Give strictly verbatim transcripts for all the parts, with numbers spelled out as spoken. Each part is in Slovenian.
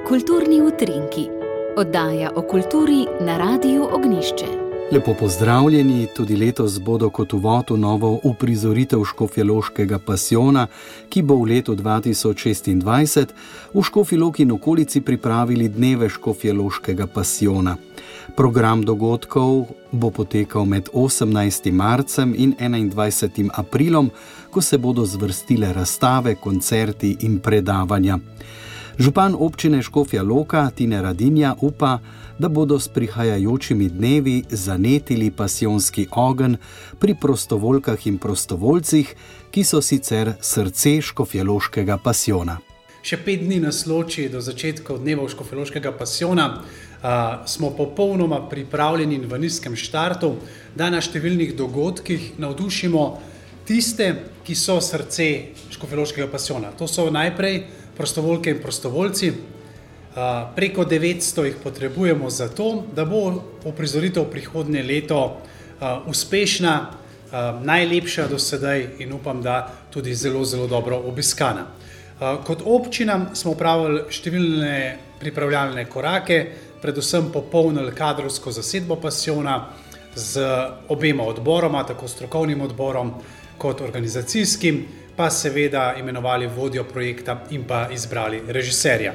Kulturni utrinki, oddaja o kulturi na Radiu Ognjišče. Lepo pozdravljeni, tudi letos bodo kot uvod v novo uprizoritev Škofjeloškega pasijona, ki bo v letu dva tisoč šestindvajset v Škofji Loki in okolici pripravili dneve Škofjeloškega pasijona. Program dogodkov bo potekal med osemnajstim marcem in enaindvajsetim aprilom, ko se bodo zvrstile razstave, koncerti in predavanja. Župan občine Škofja Loka Tine Radinja upa, da bodo s prihajajočimi dnevi zanetili pasijonski ogenj pri prostovoljkah in prostovoljcih, ki so sicer srce Škofjeloškega pasijona. Še pet dni nas loči do začetkov dnevov Škofjeloškega pasijona. Uh, smo popolnoma pripravljeni in v nizkem štartu, da na številnih dogodkih navdušimo tiste, ki so srce Škofjeloškega pasijona. To so najprej prostovoljke in prostovoljci. Uh, preko devetsto jih potrebujemo za to, da bo uprizoritev prihodnje leto uh, uspešna, uh, najlepša do sedaj in upam, da tudi zelo, zelo dobro obiskana. Uh, kot občina smo opravili številne pripravljalne korake, predvsem popolnili kadrovsko zasedbo pasijona z obema odboroma, tako strokovnim odborom kot organizacijskim, pa seveda imenovali vodjo projekta in pa izbrali režiserja.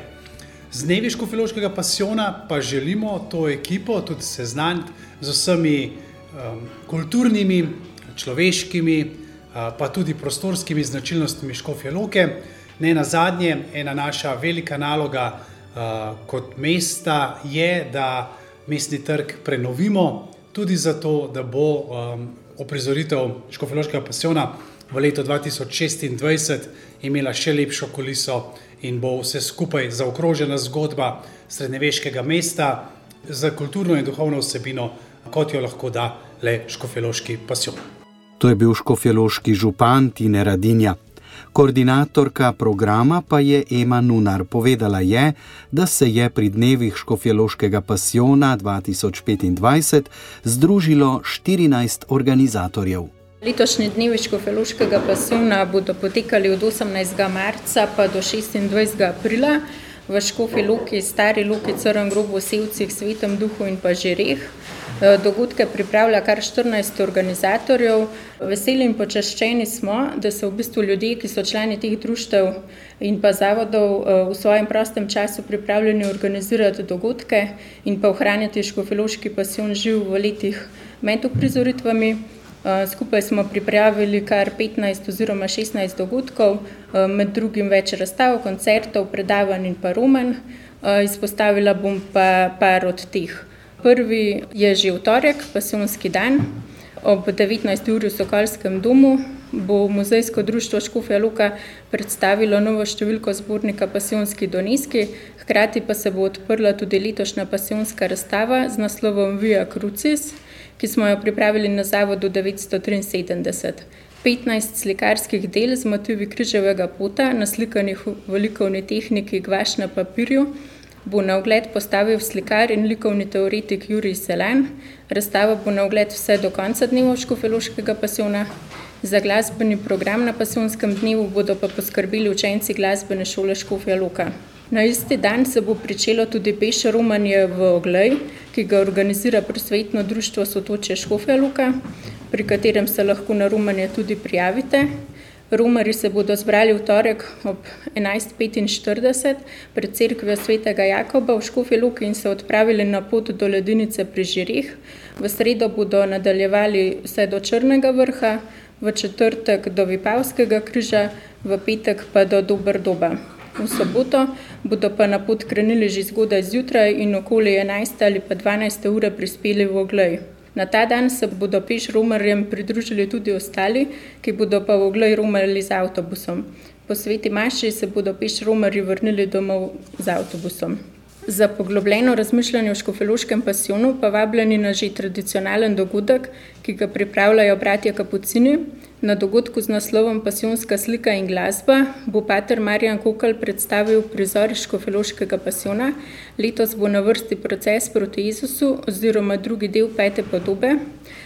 Z dnevi Škofjeloškega pasijona pa želimo to ekipo tudi seznaniti z vsemi um, kulturnimi, človeškimi, uh, pa tudi prostorskimi značilnostmi Škofje Loke. Ne nazadnje, ena naša velika naloga uh, kot mesta je, da mestni trg prenovimo tudi zato, da bo um, uprizoritev Škofjeloškega pasijona v letu dva tisoč šestindvajset imela še lepšo kuliso in bo vse skupaj zaokrožena zgodba srednjeveškega mesta za kulturno in duhovno vsebino, kot jo lahko da le Škofjeloški pasijon. To je bil škofjeloški župan Tine Radinja. Koordinatorka programa pa je Ema Nunar. Povedala je, da se je pri dnevih Škofjeloškega pasijona dva tisoč petindvajset združilo štirinajst organizatorjev. Letošnji dnevi Škofjeloškega pasijona bodo potekali od osemnajstega marca pa do šestindvajsetega aprila v Škofji Loki, Stari Loki, Crnem Grobu, Sevcih, Svetem Duhu in pa Žireh. Dogodke pripravlja kar štirinajst organizatorjev. Veseli in počaščeni smo, da so v bistvu ljudje, ki so člani teh društev in pa zavodov, v svojem prostem času pripravljeni organizirati dogodke in pa ohranjati Škofjeloški pasijon živ v letih med uprizoritvami. Skupaj smo pripravili kar petnajst oziroma šestnajst dogodkov, med drugim več razstav, koncertov, predavanj in pa romanj. Izpostavila bom pa par od teh. Prvi je že v torek, pasijonski dan. Ob devetnajsti uri v Sokolskem domu bo Muzejsko društvo Škofja Loka predstavilo novo številko zbornika Pasijonski doneski, hkrati pa se bo odprla tudi letošnja pasijonska razstava z naslovom Via Crucis, ki smo jo pripravili na zavodu devetsto triinsedemdeset. petnajst slikarskih del z motivi križevega pota, naslikanih v likovni tehniki gvaš na papirju, bo na ogled postavil slikar in likovni teoretik Jurij Selan. Razstava bo na ogled vse do konca dneva Škofjeloškega pasijona. Za glasbeni program na pasijonskem dnevu bodo pa poskrbeli učenci glasbene šole Škofja Loka. Na isti dan se bo pričelo tudi peš romanje v Oglej, ki ga organizira prosvetno društvo Sotočje Škofja Loka, pri katerem se lahko na romanje tudi prijavite. Romarji se bodo zbrali v torek ob enajst petinštirideset pred cerkvijo svetega Jakoba v Škofji Loki in se odpravili na pot do ledinice pri Žireh. V sredo bodo nadaljevali vse do Črnega vrha, v četrtek do Vipavskega križa, v petek pa do Doberdoba. V soboto bodo pa na pot krenili že zgodaj zjutraj in okoli enajste ali pa dvanajste ure prispeli v Oglej. Na ta dan se bodo peš romarjem pridružili tudi ostali, ki bodo pa v Oglej romali z avtobusom. Po sveti maši se bodo peš romarji vrnili domov z avtobusom. Za poglobljeno razmišljanje o Škofjeloškem pasijonu pa vabljeni na že tradicionalen dogodek, ki ga pripravljajo bratje Kapucini. Na dogodku z naslovom Pasijonska slika in glasba bo pater Marjan Kokl predstavil prizor Škofjeloškega pasijona. Letos bo na vrsti Proces proti Jezusu oziroma drugi del pete podobe.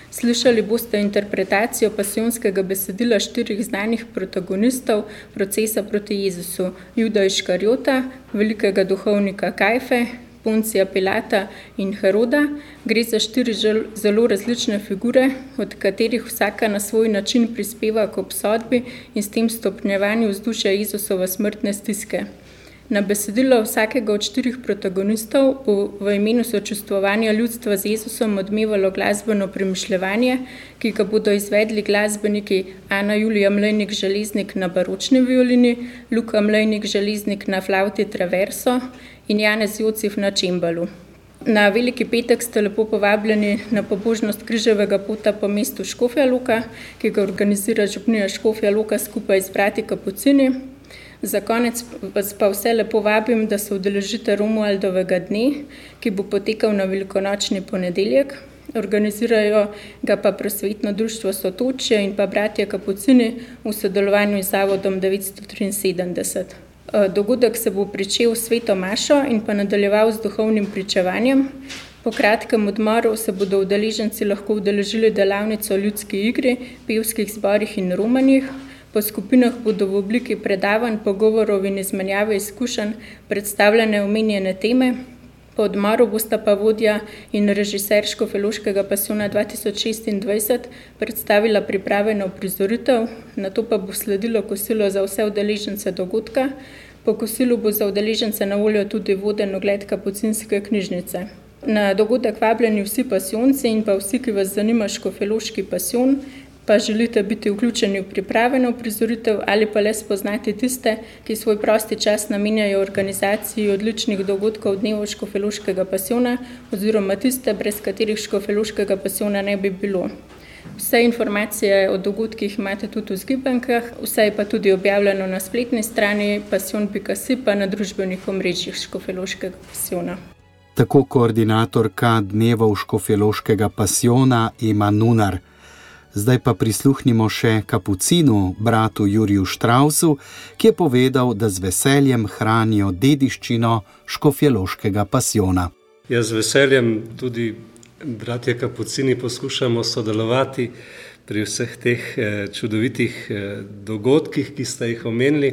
Slišali boste interpretacijo pasijonskega besedila štirih znanih protagonistov procesa proti Jezusu: Juda Iškariota, velikega duhovnika Kajfe, Poncija Pilata in Heroda. Gre za štiri zelo različne figure, od katerih vsaka na svoj način prispeva k obsodbi in s tem stopnjevanju vzdušja Jezusove smrtne stiske. Na besedilo vsakega od štirih protagonistov bo v imenu sočustvovanja ljudstva z Jezusom odmevalo glasbeno premišljevanje, ki ga bodo izvedli glasbeniki Ana Julija Mlejnik Železnik na baročni violini, Luka Mlejnik Železnik na flavti traverso in Janez Jocif na čembalu. Na Veliki petek ste lepo povabljeni na pobožnost križevega pota po mestu Škofja Loka, ki ga organizira župnija Škofja Loka skupaj z brati Kapucini. Za konec vas pa vse lepo vabim, da se udeležite Romualdovega dne, ki bo potekal na velikonočni ponedeljek. Organizirajo ga pa Prosvetno društvo Sotočje in pa bratje Kapucini v sodelovanju z Zavodom devetsto triinsedemdeset. Dogodek se bo pričel s sveto mašo in pa nadaljeval z duhovnim pričevanjem. Po kratkem odmoru se bodo udeleženci lahko udeležili delavnico o ljudski igri, pevskih zborih in romanjih. Po skupinah bodo v obliki predavanj, pogovorov in izmenjave izkušenj predstavljene omenjene teme. Po odmoru bosta pa vodja in režiser Škofjeloškega pasijona dva tisoč šestindvajset predstavila priprave na uprizoritev, nato pa bo sledilo kosilo za vse udeležence dogodka. Po kosilu bo za udeležence na voljo tudi voden ogled Kapucinske knjižnice. Na dogodek vabljeni vsi pasijonci in pa vsi, ki vas zanima Škofjeloški pasijon, pa želite biti vključeni v priprave na uprizoritev ali pa le spoznati tiste, ki svoj prosti čas namenjajo organizaciji odličnih dogodkov dnevov Škofjeloškega pasijona oziroma tiste, brez katerih Škofjeloškega pasijona ne bi bilo. Vse informacije o dogodkih imate tudi v zgibankah, vse je pa tudi objavljeno na spletni strani pasijon pika si pa na družbenih omrežjih Škofjeloškega pasijona. Tako koordinatorka dnevov Škofjeloškega pasijona Ema Nunar. Zdaj pa prisluhnimo še Kapucinu, bratu Juriju Štravsu, ki je povedal, da z veseljem hranijo dediščino Škofjeloškega pasijona. Ja, z veseljem tudi bratje Kapucini poskušamo sodelovati pri vseh teh čudovitih dogodkih, ki ste jih omenili.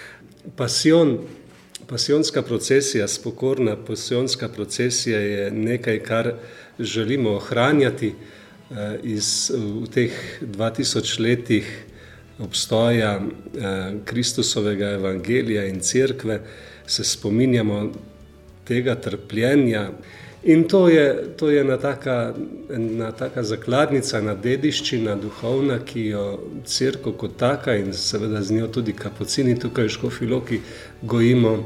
Pasijon, pasijonska procesija, spokorna pasijonska procesija je nekaj, kar želimo ohranjati. Iz, v teh dva tisoč letih obstoja Kristusovega evangelija in cerkve se spominjamo tega trpljenja in to je, to je ena taka, ena taka zakladnica, ena dediščina duhovna, ki jo cerkev kot taka in seveda z njo tudi Kapucini tukaj v Škofji Loki gojimo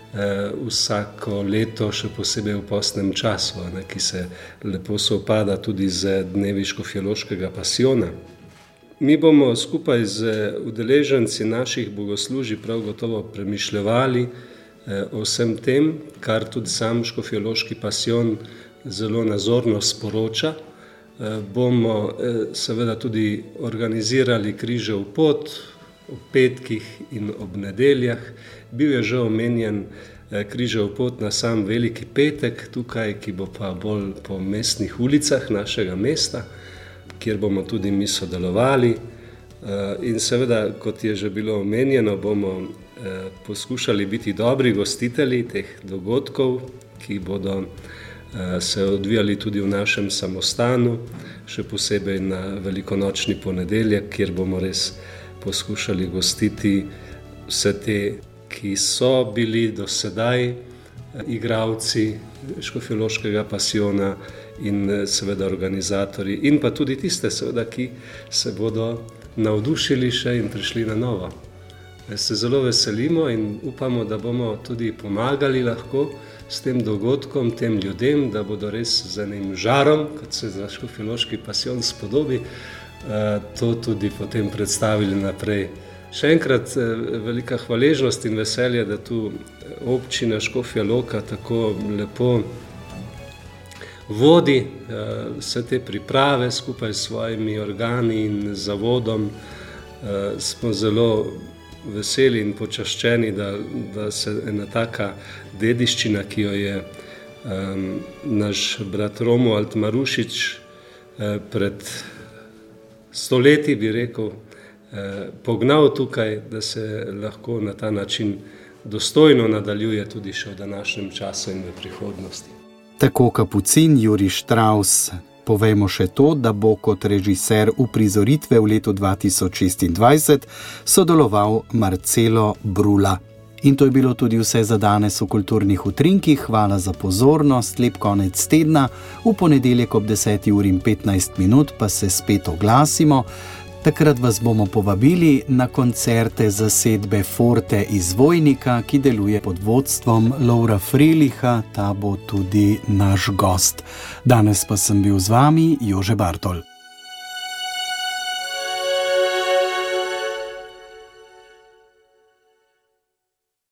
vsako leto, še posebej v postnem času, ne, ki se lepo sovpada tudi z dnevi Škofjeloškega pasijona. Mi bomo skupaj z udeleženci naših bogoslužij prav gotovo premišljevali o vsem tem, kar tudi sam Škofjeloški pasijon zelo nazorno sporoča. Bomo seveda tudi organizirali križev pot ob petkih in ob nedeljah. Bil je že omenjen križev pot na sam Veliki petek, tukaj, ki bo pa bolj po mestnih ulicah našega mesta, kjer bomo tudi mi sodelovali. In seveda, kot je že bilo omenjeno, bomo poskušali biti dobri gostitelji teh dogodkov, ki bodo se odvijali tudi v našem samostanu, še posebej na velikonočni ponedeljek, kjer bomo res poskušali gostiti vse te, ki so bili do sedaj igralci Škofjeloškega pasijona in seveda organizatorji in pa tudi tiste, seveda, ki se bodo navdušili še in prišli na novo. Se zelo veselimo in upamo, da bomo tudi pomagali lahko s tem dogodkom, tem ljudem, da bodo res z enim žarom, kot se za Škofjeloški pasijon spodobi, to tudi potem predstavili naprej. Še enkrat velika hvaležnost in veselje, da tu občina Škofja Loka tako lepo vodi vse te priprave skupaj s svojimi organi in zavodom. Smo zelo veseli in počaščeni, da, da se ena taka dediščina, ki jo je um, naš brat Romuald Marušič pred stoletji, bi rekel, pognal tukaj, da se lahko na ta način dostojno nadaljuje tudi še v današnjem času in v prihodnosti. Tako kapucin Jurij Štravs. Povejmo še to, da bo kot režiser uprizoritve v letu dva tisoč šestindvajset sodeloval Marcelo Brula. In to je bilo tudi vse za danes v Kulturnih utrinkih. Hvala za pozornost, lep konec tedna. V ponedeljek ob deseti uri in petnajst minut pa se spet oglasimo. Takrat vas bomo povabili na koncerte zasedbe Forte iz Vojnika, ki deluje pod vodstvom Lovra Freliha, ta bo tudi naš gost. Danes pa sem bil z vami Jože Bartol.